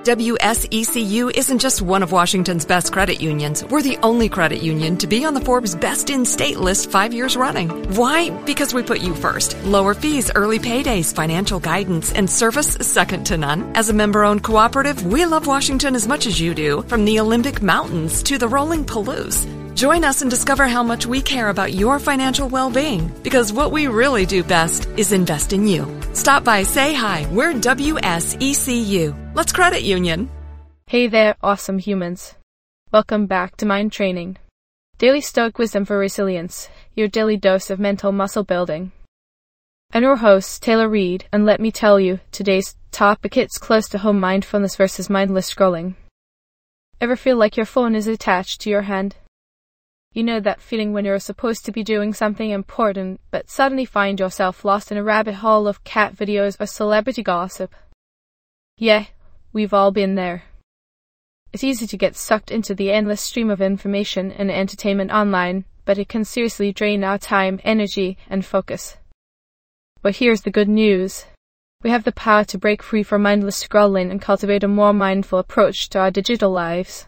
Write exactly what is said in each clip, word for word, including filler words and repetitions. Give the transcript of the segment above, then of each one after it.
W S E C U isn't just one of Washington's best credit unions. We're the only credit union to be on the Forbes Best in State list five years running. Why? Because we put you first. Lower fees, early paydays, financial guidance, and service second to none. As a member-owned cooperative, we love Washington as much as you do, from the Olympic Mountains to the rolling Palouse. Join us and discover how much we care about your financial well-being, because what we really do best is invest in you. Stop by, say hi. We're W S E C U. Let's credit union. Hey there, awesome humans. Welcome back to Mind Training. Daily Stoic Wisdom for Resilience, your daily dose of mental muscle building. I'm your host, Taylor Reed, and let me tell you, today's topic hits close to home: mindfulness versus mindless scrolling. Ever feel like your phone is attached to your hand? You know that feeling when you're supposed to be doing something important, but suddenly find yourself lost in a rabbit hole of cat videos or celebrity gossip. Yeah, we've all been there. It's easy to get sucked into the endless stream of information and entertainment online, but it can seriously drain our time, energy, and focus. But here's the good news. We have the power to break free from mindless scrolling and cultivate a more mindful approach to our digital lives.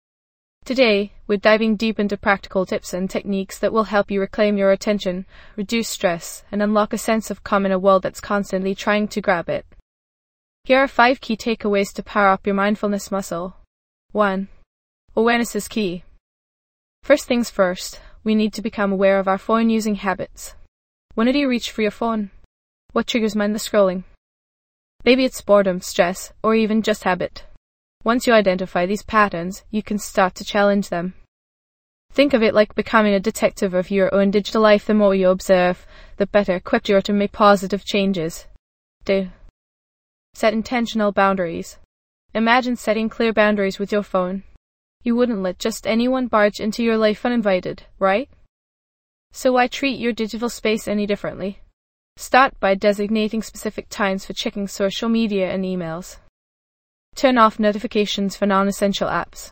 Today, we're diving deep into practical tips and techniques that will help you reclaim your attention, reduce stress, and unlock a sense of calm in a world that's constantly trying to grab it. Here are five key takeaways to power up your mindfulness muscle. one. Awareness is key. First things first, we need to become aware of our phone using habits. When do you reach for your phone? What triggers mindless scrolling? Maybe it's boredom, stress, or even just habit. Once you identify these patterns, you can start to challenge them. Think of it like becoming a detective of your own digital life. The more you observe, the better equipped you are to make positive changes. two. Set intentional boundaries. Imagine setting clear boundaries with your phone. You wouldn't let just anyone barge into your life uninvited, right? So why treat your digital space any differently? Start by designating specific times for checking social media and emails. Turn off notifications for non-essential apps.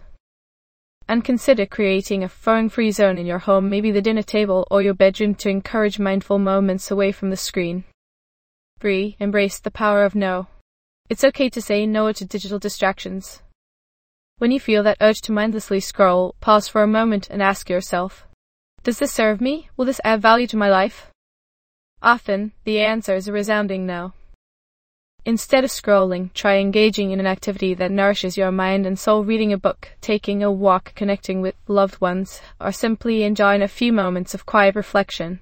And consider creating a phone-free zone in your home, maybe the dinner table or your bedroom, to encourage mindful moments away from the screen. three. Embrace the power of no. It's okay to say no to digital distractions. When you feel that urge to mindlessly scroll, pause for a moment and ask yourself, does this serve me? Will this add value to my life? Often, the answer is a resounding no. Instead of scrolling, try engaging in an activity that nourishes your mind and soul. Reading a book, taking a walk, connecting with loved ones, or simply enjoying a few moments of quiet reflection.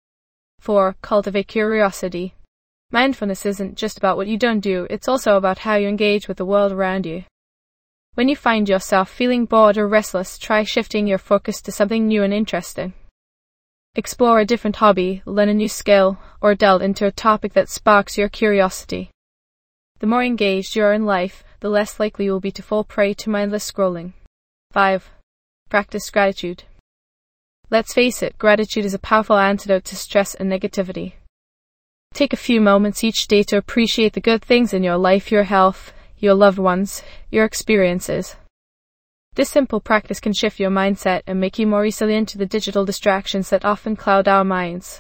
four. Cultivate curiosity. Mindfulness isn't just about what you don't do, it's also about how you engage with the world around you. When you find yourself feeling bored or restless, try shifting your focus to something new and interesting. Explore a different hobby, learn a new skill, or delve into a topic that sparks your curiosity. The more engaged you are in life, the less likely you will be to fall prey to mindless scrolling. five. Practice gratitude. Let's face it, gratitude is a powerful antidote to stress and negativity. Take a few moments each day to appreciate the good things in your life: your health, your loved ones, your experiences. This simple practice can shift your mindset and make you more resilient to the digital distractions that often cloud our minds.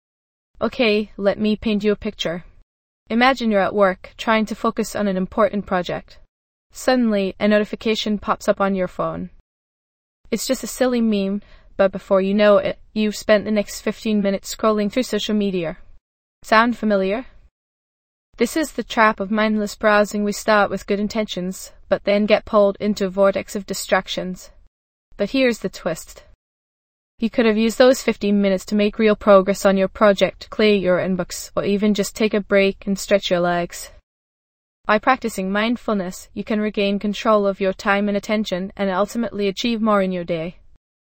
Okay, let me paint you a picture. Imagine you're at work, trying to focus on an important project. Suddenly, a notification pops up on your phone. It's just a silly meme, but before you know it, you've spent the next fifteen minutes scrolling through social media. Sound familiar? This is the trap of mindless browsing. We start with good intentions, but then get pulled into a vortex of distractions. But here's the twist. You could have used those fifteen minutes to make real progress on your project, clear your inbox, or even just take a break and stretch your legs. By practicing mindfulness, you can regain control of your time and attention and ultimately achieve more in your day.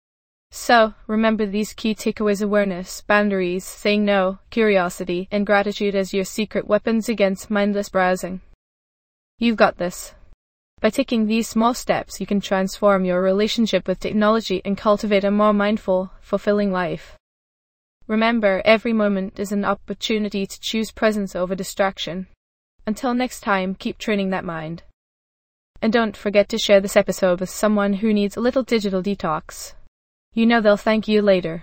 So, remember these key takeaways: awareness, boundaries, saying no, curiosity, and gratitude as your secret weapons against mindless browsing. You've got this. By taking these small steps, you can transform your relationship with technology and cultivate a more mindful, fulfilling life. Remember, every moment is an opportunity to choose presence over distraction. Until next time, keep training that mind. And don't forget to share this episode with someone who needs a little digital detox. You know they'll thank you later.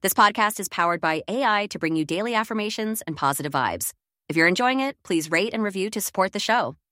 This podcast is powered by A I to bring you daily affirmations and positive vibes. If you're enjoying it, please rate and review to support the show.